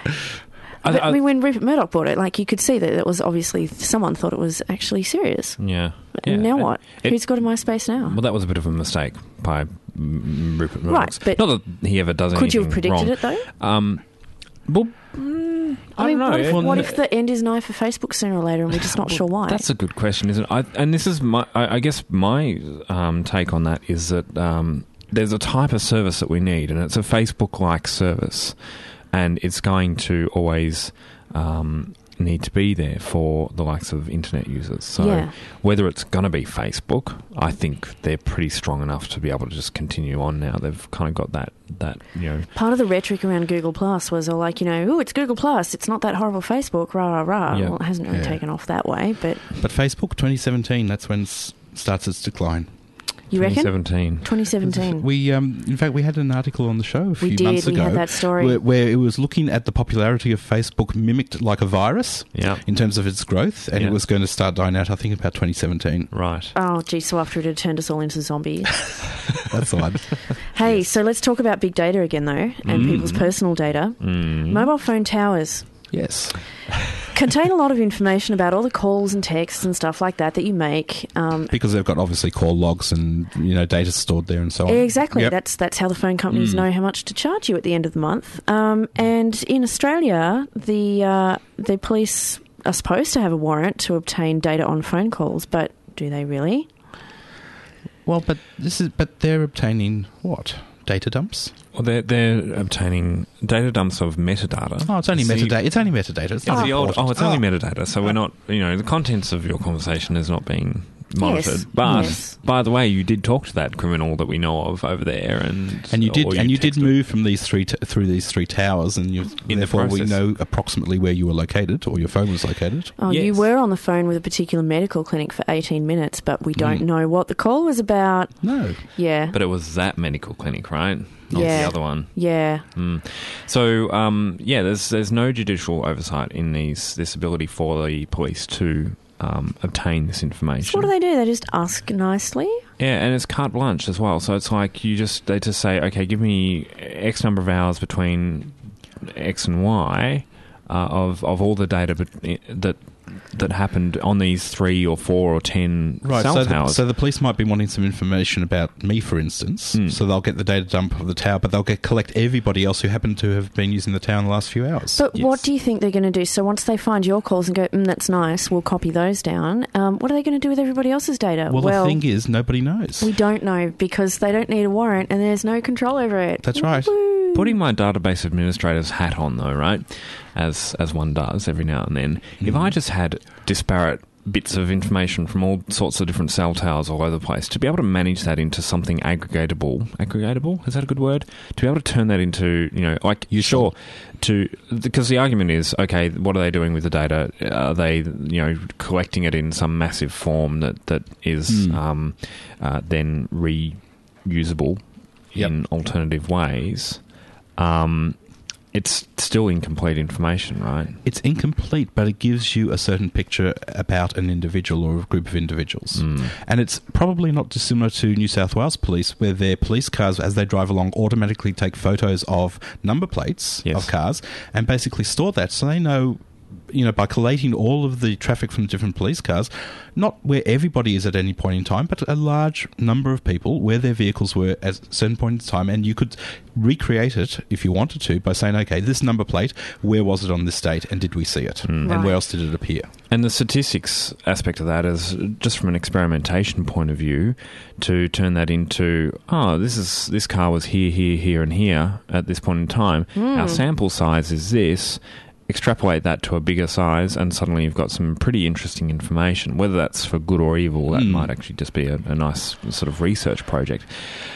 S6: But, I, I mean, when Rupert Murdoch bought it, like, you could see that it was obviously someone thought it was actually serious.
S4: Yeah.
S6: And
S4: yeah.
S6: now what?
S4: It-
S6: Who's got a MySpace now?
S4: Well, that was a bit of a mistake by mm, Rupert Murdoch.
S6: Right, but
S4: not that he ever does anything
S6: Could you have predicted
S4: wrong.
S6: it, though?
S4: Um, well, mm, I,
S6: I mean,
S4: don't know.
S6: what, if,
S4: Well,
S6: what if the end is nigh for Facebook sooner or later and we're just not sure why?
S4: That's a good question, isn't it? I, and this is my, I, I guess my um, take on that is that um, there's a type of service that we need, and it's a Facebook-like service, and it's going to always um, need to be there for the likes of internet users. So
S6: Yeah.
S4: whether it's going to be Facebook, I think they're pretty strong enough to be able to just continue on now. They've kind of got that, that you know...
S6: Part of the rhetoric around Google Plus was all like, you know, oh, it's Google Plus, it's not that horrible Facebook, rah, rah, rah.
S4: Yeah.
S6: Well, it hasn't really
S5: Yeah.
S6: taken off that way, but
S5: But Facebook twenty seventeen, that's when it starts its decline.
S6: you reckon?
S4: twenty seventeen.
S6: twenty seventeen.
S5: We, um, in fact, we had an article on the show a few
S6: We did,
S5: months
S6: we
S5: ago.
S6: had that story.
S5: Where, where it was looking at the popularity of Facebook mimicked like a virus
S4: Yeah.
S5: in terms of its growth, and
S4: Yeah.
S5: it was going to start dying out, I think, about twenty seventeen.
S4: Right.
S6: Oh, gee, so after it had turned us all into zombies.
S5: That's odd.
S6: Hey, so let's talk about big data again, though, and people's personal data.
S4: Mm.
S6: Mobile phone towers
S5: Yes.
S6: contain a lot of information about all the calls and texts and stuff like that that you make. Um,
S5: Because they've got obviously call logs and, you know, data stored there and so on.
S6: Exactly.
S5: Yep.
S6: That's that's how the phone companies know how much to charge you at the end of the month. Um, and in Australia, the uh, the police are supposed to have a warrant to obtain data on phone calls, but do they really?
S5: Well, but this is but they're obtaining what? Data dumps?
S4: Well, they're, they're obtaining data dumps of metadata.
S5: Oh, it's only
S4: the-
S5: metadata. It's only metadata. It's
S4: It's
S5: not
S4: the old,
S5: important.
S4: oh, it's only metadata. So we're not, you know, the contents of your conversation is not being monitored.
S6: Yes,
S4: But
S6: yes.
S4: by the way, you did talk to that criminal that we know of over there, and
S5: And you did,
S4: or
S5: and you did
S4: texted-
S5: move from these three t- through these three towers, and you
S4: In the
S5: therefore we
S4: process.
S5: know approximately where you were located or your phone was located.
S6: Oh, you
S4: Yes.
S6: were on the phone with a particular medical clinic for eighteen minutes, but we don't
S5: Mm.
S6: know what the call was about.
S5: No,
S6: Yeah.
S4: But it was that medical clinic, right? Not
S6: Yeah.
S4: the other one.
S6: yeah.
S4: Mm. So, um, yeah, there's there's no judicial oversight in these this ability for the police to um, obtain this information.
S6: So what do they do? They just ask nicely?
S4: Yeah, and it's carte blanche as well. So it's like you just they just say, okay, give me X number of hours between X and Y uh, of of all the data bet- that that happened on these three or four or ten
S5: right.
S4: cell
S5: So the,
S4: towers.
S5: so the police might be wanting some information about me, for instance.
S4: Mm.
S5: So they'll get the data dump of the tower, but they'll get collect everybody else who happened to have been using the tower in the last few hours.
S6: But
S4: Yes.
S6: what do you think they're going to do? So once they find your calls and go, mm, that's nice, we'll copy those down, um, what are they going to do with everybody else's data?
S5: well, the thing is, nobody knows.
S6: we don't know because they don't need a warrant and there's no control over it.
S5: That's right.
S6: Woo.
S4: Putting my database administrator's hat on, though, right, as as one does every now and then, if I just had disparate bits of information from all sorts of different cell towers all over the place, to be able to manage that into something aggregatable, aggregatable, is that a good word? To be able to turn that into, you know, like, you sure, to, because the argument is, okay, what are they doing with the data? Are they, you know, collecting it in some massive form that, that is
S5: Mm.
S4: um, uh, then reusable
S5: Yep.
S4: in alternative ways? Um, it's still incomplete information, right?
S5: It's incomplete, but it gives you a certain picture about an individual or a group of individuals.
S4: Mm.
S5: And it's probably not dissimilar to New South Wales Police, where their police cars, as they drive along, automatically take photos of number plates
S4: Yes.
S5: of cars and basically store that, so they know, you know, by collating all of the traffic from different police cars, not where everybody is at any point in time, but a large number of people where their vehicles were at a certain point in time, and you could recreate it if you wanted to by saying, okay, this number plate, where was it on this date, and did we see it, and
S6: Right.
S5: where else did it appear?
S4: And the statistics aspect of that is just from an experimentation point of view, to turn that into, oh, this is this car was here, here, here, and here at this point in time. Our sample size is this. Extrapolate that to a bigger size, and suddenly you've got some pretty interesting information. Whether that's for good or evil, that
S5: Mm.
S4: might actually just be a, a nice sort of research project.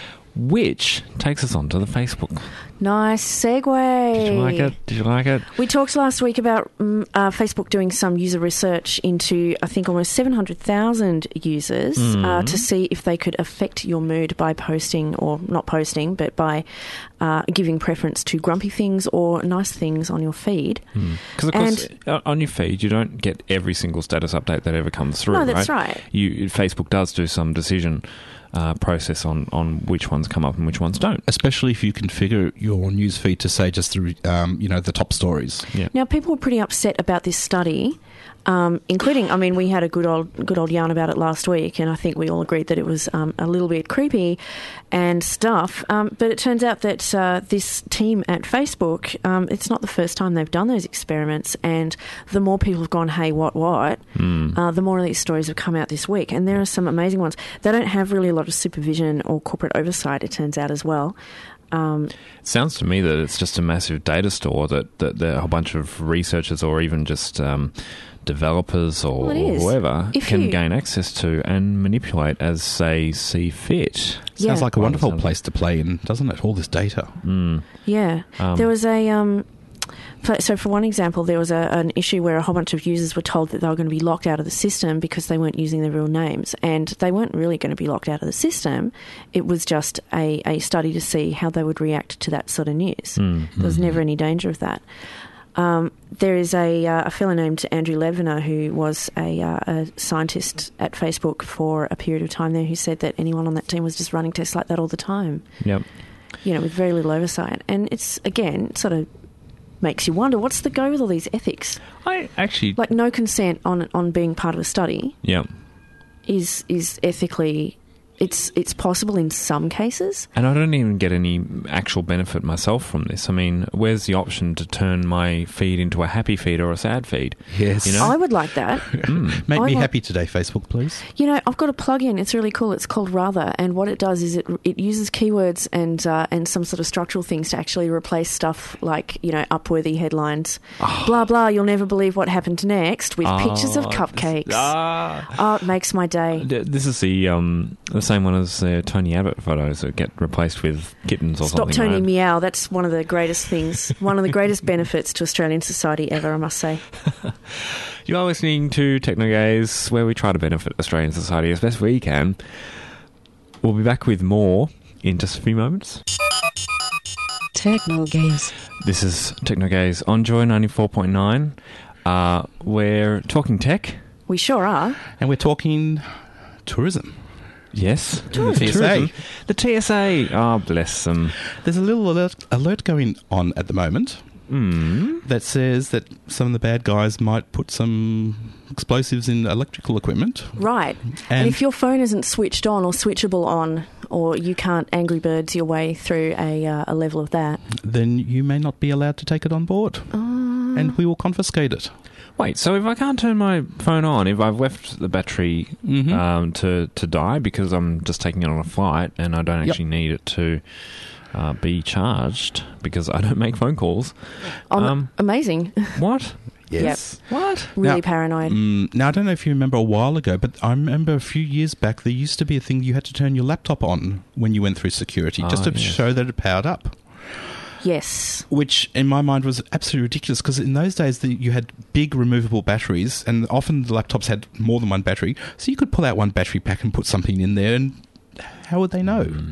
S4: Which takes us on to the Facebook.
S6: Nice segue.
S4: Did you like it? Did you like it?
S6: We talked last week about um, uh, Facebook doing some user research into, I think, almost seven hundred thousand users
S4: Mm.
S6: uh, to see if they could affect your mood by posting, or not posting, but by uh, giving preference to grumpy things or nice things on your feed.
S4: Because, of course, uh, on your feed, you don't get every single status update that ever comes through.
S6: No, that's right.
S4: You, Facebook does do some decision uh, process on, on which ones come up and which ones don't.
S5: Especially if you configure your newsfeed to say just the, um, you know, the top stories.
S4: Yeah.
S6: Now, people were pretty upset about this study, um, including, I mean, we had a good old good old yarn about it last week, and I think we all agreed that it was um, a little bit creepy and stuff. Um, but it turns out that uh, this team at Facebook, um, it's not the first time they've done those experiments, and the more people have gone, hey, what, what,
S4: Mm.
S6: uh, the more of these stories have come out this week. And there are some amazing ones. They don't have really a lot of supervision or corporate oversight, it turns out, as well. Um,
S4: Sounds to me that it's just a massive data store that, that there are a whole bunch of researchers or even just um, developers or,
S6: Well, it
S4: or
S6: is.
S4: whoever
S6: If
S4: can
S6: you-
S4: gain access to and manipulate as they see fit.
S6: Yeah.
S5: Sounds like a wonderful
S4: Sounds-
S5: place to play in, doesn't it? All this data.
S4: Mm.
S6: Yeah.
S4: Um,
S6: there was a... Um, for- so for one example, there was a, an issue where a whole bunch of users were told that they were going to be locked out of the system because they weren't using their real names. And they weren't really going to be locked out of the system. It was just a, a study to see how they would react to that sort of news.
S4: Mm.
S6: There was never any danger of that. Um, there is a, uh, a fellow named Andrew Leviner who was a, uh, a scientist at Facebook for a period of time there who said that anyone on that team was just running tests like that all the time,
S4: Yep.
S6: you know, with very little oversight. And it's, again, sort of makes you wonder, what's the go with all these ethics?
S4: I actually...
S6: Like, no consent on on being part of a study
S4: yeah.
S6: is is ethically... It's it's possible in some cases.
S4: And I don't even get any actual benefit myself from this. I mean, where's the option to turn my feed into a happy feed or a sad feed?
S5: Yes.
S4: You know?
S6: I would like that.
S5: Make
S6: I
S5: me
S6: want-
S5: happy today, Facebook, please.
S6: You know, I've got a plug-in. It's really cool. It's called Rather, and what it does is it it uses keywords and uh, and some sort of structural things to actually replace stuff like, you know, Upworthy headlines, blah blah. You'll never believe what happened next with pictures of
S4: Oh,
S6: cupcakes.
S4: this- ah.
S6: Oh, it makes my day.
S4: D- This is the um, the same one as uh, Tony Abbott photos that get replaced with kittens or
S6: Stop
S4: something.
S6: Tony
S4: right?
S6: Meow. That's one of the greatest things. One of the greatest benefits to Australian society ever, I must say.
S4: You are listening to Technogaze, where we try to benefit Australian society as best we can. We'll be back with more in just a few moments.
S7: Technogaze.
S4: This is Technogaze on Joy ninety-four point nine. Uh, we're talking tech.
S6: We sure are.
S5: And we're talking tourism.
S4: Yes.
S5: The T S A.
S4: The T S A. Oh, bless them.
S5: There's a little alert, alert going on at the moment
S4: Mm.
S5: that says that some of the bad guys might put some explosives in electrical equipment.
S6: Right. And,
S5: And-
S6: if your phone isn't switched on or switchable on, or you can't Angry Birds your way through a, uh, a level of that.
S5: Then you may not be allowed to take it on board. And we will confiscate it.
S4: Wait, so if I can't turn my phone on, if I've left the battery
S5: Mhm.
S4: um, to, to die because I'm just taking it on a flight and I don't
S5: Yep.
S4: actually need it to uh, be charged because I don't make phone calls.
S6: Um,
S4: Um,
S6: amazing.
S4: What?
S5: Yes.
S4: What?
S6: Really
S5: Now-
S6: paranoid.
S5: Mm, now, I don't know if you remember a while ago, but I remember a few years back there used to be a thing you had to turn your laptop on when you went through security, just
S4: Ah,
S5: to
S4: yes.
S5: show that it powered up.
S6: Yes.
S5: Which, in my mind, was absolutely ridiculous because in those days the, you had big removable batteries, and often the laptops had more than one battery, so you could pull out one battery pack and put something in there, and how would they know?
S4: Mm.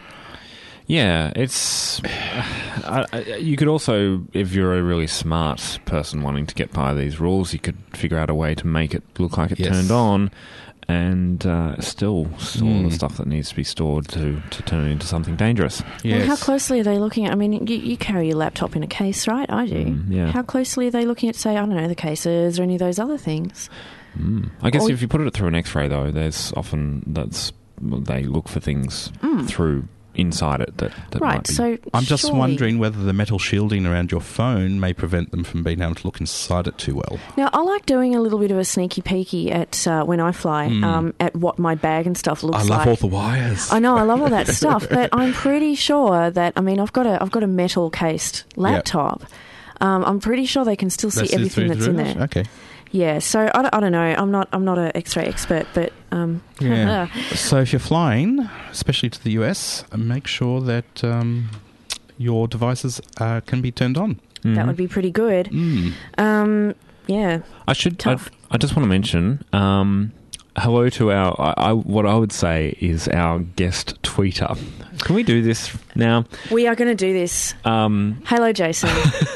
S4: Yeah, it's. I, I, you could also, if you're a really smart person wanting to get by these rules, you could figure out a way to make it look like it
S5: Yes.
S4: turned on, and uh, still store
S5: Mm.
S4: the stuff that needs to be stored to, to turn it into something dangerous.
S6: Well, how closely are they looking at... I mean, you, you carry your laptop in a case, right? I do.
S4: Mm, yeah.
S6: How closely are they looking at, say, I don't know, the cases or any of those other things?
S4: Mm. I guess
S6: Or-
S4: if you put it through an X-ray, though, there's often that's they look for things through inside it that, that might
S6: Right,
S4: be.
S6: so
S5: I'm just
S6: surely-
S5: wondering whether the metal shielding around your phone may prevent them from being able to look inside it too well.
S6: Now, I like doing a little bit of a sneaky peeky at uh, when I fly,
S5: Mm.
S6: um, at what my bag and stuff looks
S5: I love
S6: like.
S5: all the wires.
S6: I know, I love all that stuff, but I'm pretty sure that, I mean, I've got a I've got a metal cased laptop. Um, I'm pretty sure they can still see
S5: That's it
S6: everything
S5: through
S6: that's
S5: the
S6: in
S5: roof?
S6: there.
S5: Okay.
S6: Yeah, so I don't, I don't know. I'm not I'm not an X-ray expert, but um,
S5: Yeah. So if you're flying, especially to the U S, make sure that um, your devices uh, can be turned on.
S6: that would be pretty good.
S5: Mm.
S6: Um, yeah,
S4: I should. I,
S6: Tough.
S4: I just want to mention. Um, hello to our. I, I, what I would say is our guest tweeter. Can we do this now?
S6: we are going to do this.
S4: Um,
S6: Hello, Jason.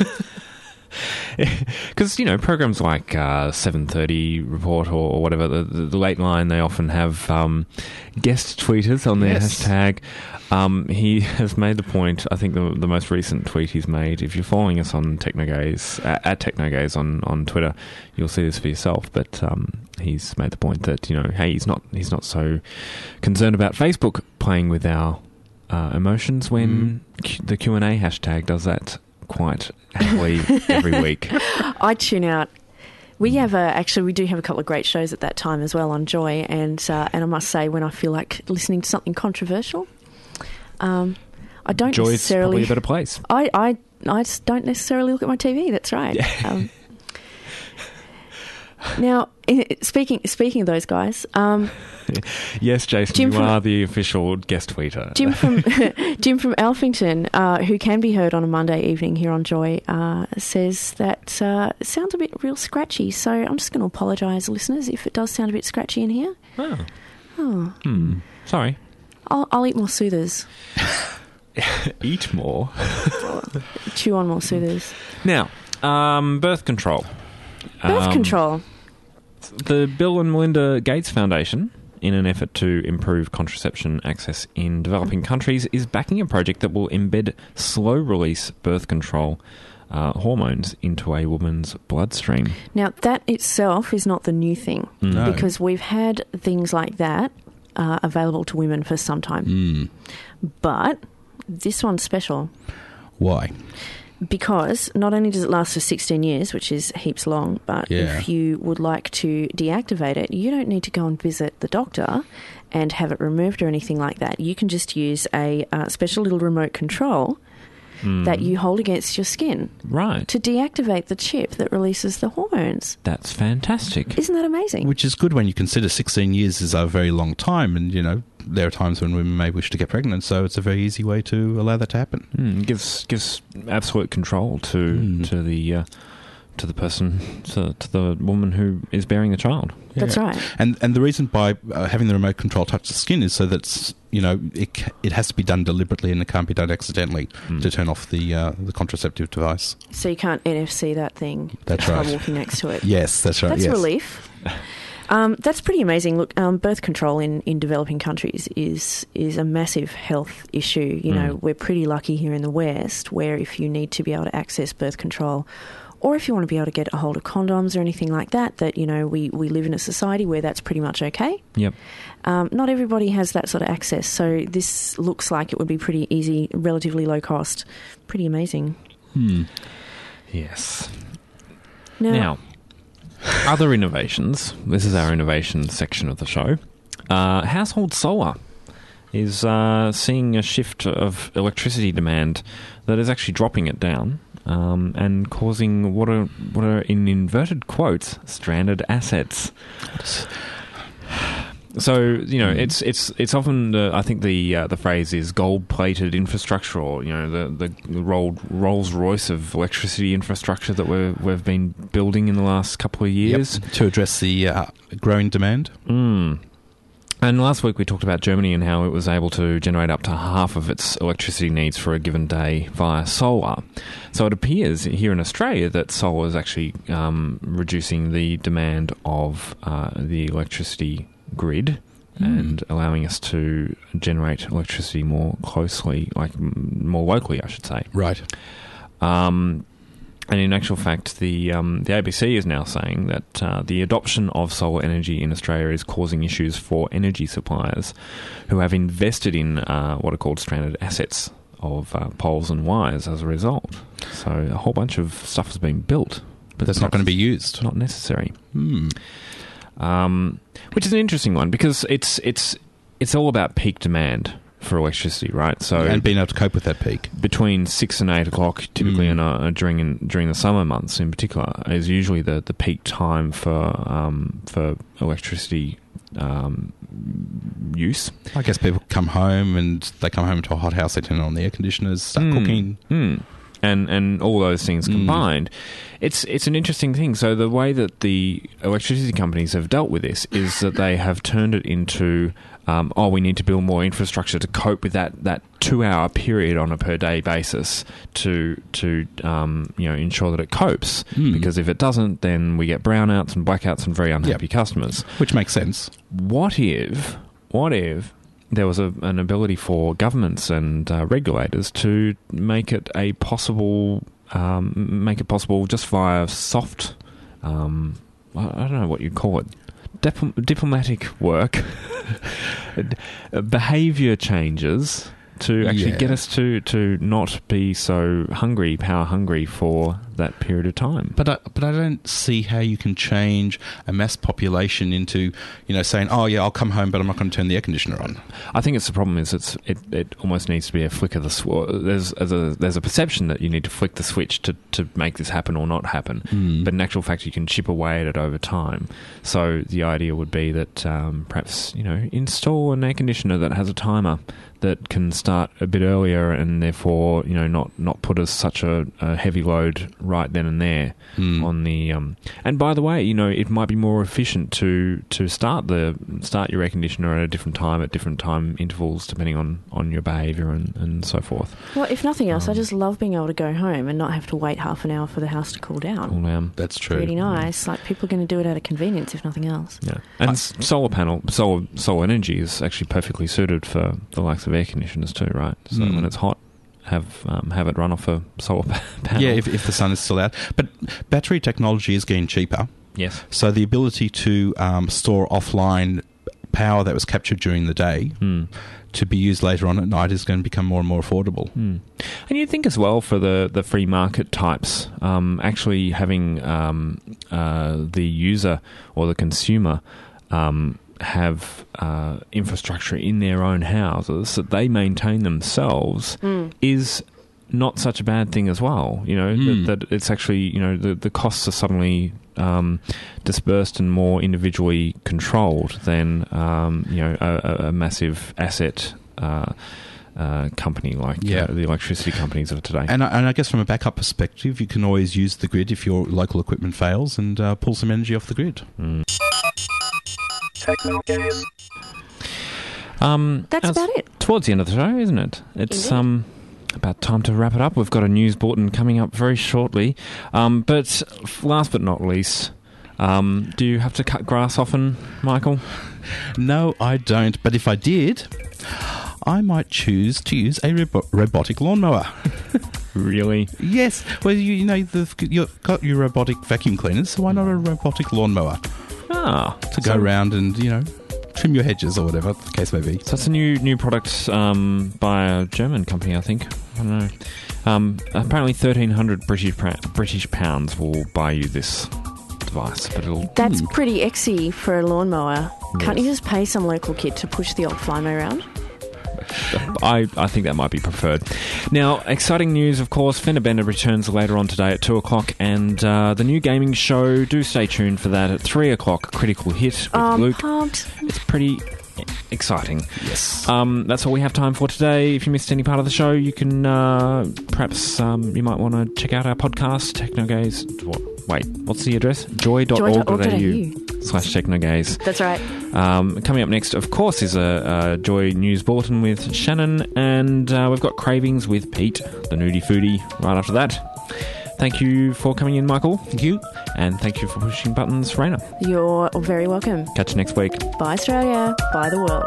S4: Because, you know, programs like uh, seven thirty Report or, or whatever, the, the, the late line, they often have um, guest tweeters on their
S5: Yes.
S4: hashtag. Um, he has made the point, I think the, the most recent tweet he's made, if you're following us on Technogaze, uh, at Technogaze on, on Twitter, you'll see this for yourself. But um, he's made the point that, you know, hey, he's not, he's not so concerned about Facebook playing with our uh, emotions when Q- the Q and A hashtag does that quite happily every week.
S6: I tune out. We have a, actually we do have a couple of great shows at that time as well on Joy, and uh, and I must say when I feel like listening to something controversial, um, I don't
S4: Joy's
S6: necessarily.
S4: probably a better place.
S6: I, I, I just don't necessarily look at my T V. That's right. Um, now, in, speaking speaking of those guys, um,
S4: Yes, Jason,
S6: Jim
S4: you
S6: from-
S4: are the official guest tweeter.
S6: Jim from Jim from Alphington, uh, who can be heard on a Monday evening here on Joy, uh, says that uh, it sounds a bit real scratchy. So I'm just going to apologise, listeners, if it does sound a bit scratchy in here.
S4: Oh.
S6: Oh,
S4: Hmm. Sorry.
S6: I'll, I'll eat more soothers.
S4: Eat more.
S6: Chew on more soothers.
S4: Now, um, birth control.
S6: Birth
S4: Um,
S6: control.
S4: The Bill and Melinda Gates Foundation, in an effort to improve contraception access in developing countries, is backing a project that will embed slow-release birth control uh, hormones into a woman's bloodstream.
S6: Now, that itself is not the new thing,
S5: No.
S6: because we've had things like that uh, available to women for some time.
S5: Mm.
S6: But this one's special
S5: Why?
S6: because not only does it last for sixteen years, which is heaps long, but
S5: Yeah.
S6: if you would like to deactivate it, you don't need to go and visit the doctor and have it removed or anything like that. You can just use a uh, special little remote control that you hold against your skin
S4: Right.
S6: to deactivate the chip that releases the hormones.
S4: That's fantastic.
S6: Isn't that amazing?
S5: Which is good when you consider sixteen years is a very long time, and you know there are times when women may wish to get pregnant, so it's a very easy way to allow that to happen.
S4: Mm, gives gives absolute control to
S5: Mm.
S4: to the uh, to the person to, to the woman who is bearing the child.
S6: That's
S5: Yeah.
S6: right.
S5: And and the reason by uh, having the remote control touch the skin is so that you know it ca- it has to be done deliberately and it can't be done accidentally
S4: Mm.
S5: to turn off the uh, the contraceptive device.
S6: So you can't N F C that thing
S5: That's
S6: by
S5: right.
S6: walking next to it.
S5: Yes, that's right.
S6: That's
S5: yes.
S6: relief. Um, that's pretty amazing. Look, um, birth control in, in developing countries is is a massive health issue. You know,
S4: Mm.
S6: we're pretty lucky here in the West, where if you need to be able to access birth control, or if you want to be able to get a hold of condoms or anything like that, that, you know, we, we live in a society where that's pretty much okay.
S4: Yep.
S6: Um, not everybody has that sort of access, so this looks like it would be pretty easy, relatively low cost, pretty amazing.
S5: Hmm.
S4: Yes.
S6: Now,
S4: Now, other innovations. This is our innovation section of the show. Uh, household solar is uh, seeing a shift of electricity demand that is actually dropping it down um, and causing what are what are in inverted quotes stranded assets. So you know, it's it's it's often uh, I think the uh, the phrase is gold-plated infrastructure, or you know, the the Roll, Rolls Royce of electricity infrastructure that we've we've been building in the last couple of years.
S5: Yep, to address the uh, growing demand.
S4: Mm. And last week we talked about Germany and how it was able to generate up to half of its electricity needs for a given day via solar. So it appears here in Australia that solar is actually um, reducing the demand of uh, the electricity grid and allowing us to generate electricity more closely, like m- more locally, I should say.
S5: Right.
S4: Um, and in actual fact, the um, the A B C is now saying that uh, the adoption of solar energy in Australia is causing issues for energy suppliers who have invested in uh, what are called stranded assets of uh, poles and wires as a result. So a whole bunch of stuff has been built,
S5: But that's not going to be used.
S4: not necessary.
S5: Hmm.
S4: Um, which is an interesting one because it's it's it's all about peak demand for electricity, right? So
S5: And being able to cope with that peak.
S4: between six and eight o'clock, typically
S5: Mm.
S4: in a, during in, during the summer months in particular, is usually the, the peak time for um, for electricity um, use.
S5: I guess people come home and they come home to a hot house, they turn on the air conditioners, start
S4: Mm.
S5: cooking.
S4: Mm. And and all those things
S5: Mm.
S4: combined, it's it's an interesting thing. So the way that the electricity companies have dealt with this is that they have turned it into, um, oh, we need to build more infrastructure to cope with that, that two hour period on a per day basis to to um, you know ensure that it copes.
S5: Mm.
S4: Because if it doesn't, then we get brownouts and blackouts and very unhappy
S5: Yep.
S4: customers.
S5: Which makes sense.
S4: What if? What if? There was a, an ability for governments and uh, regulators to make it a possible, um, make it possible just via soft, um, I I don't know what you'd call it, Dip- diplomatic work, behaviour changes to actually
S5: Yeah.
S4: get us to, to not be so hungry, power hungry for that period of time.
S5: But I, but I don't see how you can change a mass population into, you know, saying, oh, yeah, I'll come home, but I'm not going to turn the air conditioner on.
S4: I think it's the problem is it's it, it almost needs to be a flick of the switch. There's as a there's a perception that you need to flick the switch to, to make this happen or not happen,
S5: Mm.
S4: but in actual fact you can chip away at it over time. So the idea would be that um, perhaps you know install an air conditioner that has a timer that can start a bit earlier and therefore you know not, not put as such a, a heavy load right then and there
S5: Mm.
S4: on the um, and by the way you know it might be more efficient to to start the start your air conditioner at a different time at different time intervals depending on, on your behaviour and, and so forth.
S6: Well, if nothing else, I
S4: Um,
S6: just love being able to go home and not have to wait half an hour for the house to cool down.
S4: Cool down.
S5: That's true.
S6: Really nice. Like, people are going to do it out of convenience, if nothing else.
S4: Yeah, and s- solar panel, solar solar energy is actually perfectly suited for the likes of air conditioners too, right? So
S5: Mm.
S4: when it's hot, have um, have it run off a solar pa- panel.
S5: Yeah, if, if the sun is still out. But battery technology is getting cheaper.
S4: yes,
S5: So the ability to um, store offline power that was captured during the day
S4: mm.
S5: to be used later on at night is going to become more and more affordable.
S4: Mm. And you think as well for the, the free market types, um, actually having um, uh, the user or the consumer um, have uh, infrastructure in their own houses that they maintain themselves
S6: Mm.
S4: is not such a bad thing as well. You know,
S5: Mm.
S4: that, that it's actually, you know, the, the costs are suddenly um, dispersed and more individually controlled than, um, you know, a, a- a massive asset uh, uh, company like
S5: Yeah.
S4: uh, the electricity companies of today.
S5: And I, and I guess from a backup perspective, you can always use the grid if your local equipment fails and uh, pull some energy off the grid.
S4: Mm. Um,
S6: That's
S4: as-
S6: about it.
S4: Towards the end of the show, isn't it? It's
S6: Indeed.
S4: um about time to wrap it up. We've got a news bulletin coming up very shortly. Um, but f- last but not least, um, do you have to cut grass often, Michael?
S5: No, I don't. But if I did, I might choose to use a robo- robotic lawnmower.
S4: Really?
S5: Yes. Well, you, you know, the, you've got your robotic vacuum cleaners, so why not a robotic lawnmower
S4: Ah,
S5: to go around and, you know, trim your hedges or whatever the case may be.
S4: So it's a new new product um, by a German company, I think. I don't know. Um, apparently, thirteen hundred British pra- British pounds will buy you this device, but it'll.
S6: That's
S5: Hmm.
S6: pretty exy for a lawnmower. Can't
S4: Yes.
S6: you just pay some local kid to push the old Flymo around?
S4: I, I think that might be preferred. Now, exciting news, of course. Fender Bender returns later on today at two o'clock, and uh, the new gaming show, do stay tuned for that at three o'clock. Critical Hit with
S6: Um,
S4: Luke.
S6: pumped.
S4: It's pretty exciting.
S5: Yes.
S4: Um, that's all we have time for today. If you missed any part of the show, you can uh, perhaps um, you might want to check out our podcast, Technogaze. What, wait, what's the address? joy dot org dot a u slash Technogaze.
S6: That's right.
S4: Um, coming up next, of course, is a, a Joy News Bulletin with Shannon, and uh, we've got Cravings with Pete, the nudie foodie, right after that. Thank you for coming in, Michael.
S5: Thank you.
S4: And thank you for pushing buttons, Raina.
S6: You're very welcome.
S4: Catch you next week.
S6: Bye, Australia. Bye, the world.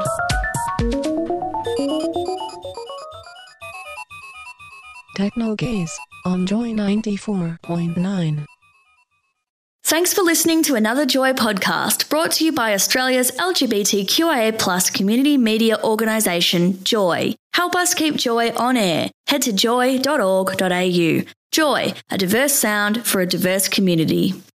S7: Technogaze on Joy ninety-four point nine.
S1: Thanks for listening to another Joy podcast brought to you by Australia's L G B T Q I A plus community media organisation, Joy. Help us keep Joy on air. Head to joy dot org dot a u. Joy, a diverse sound for a diverse community.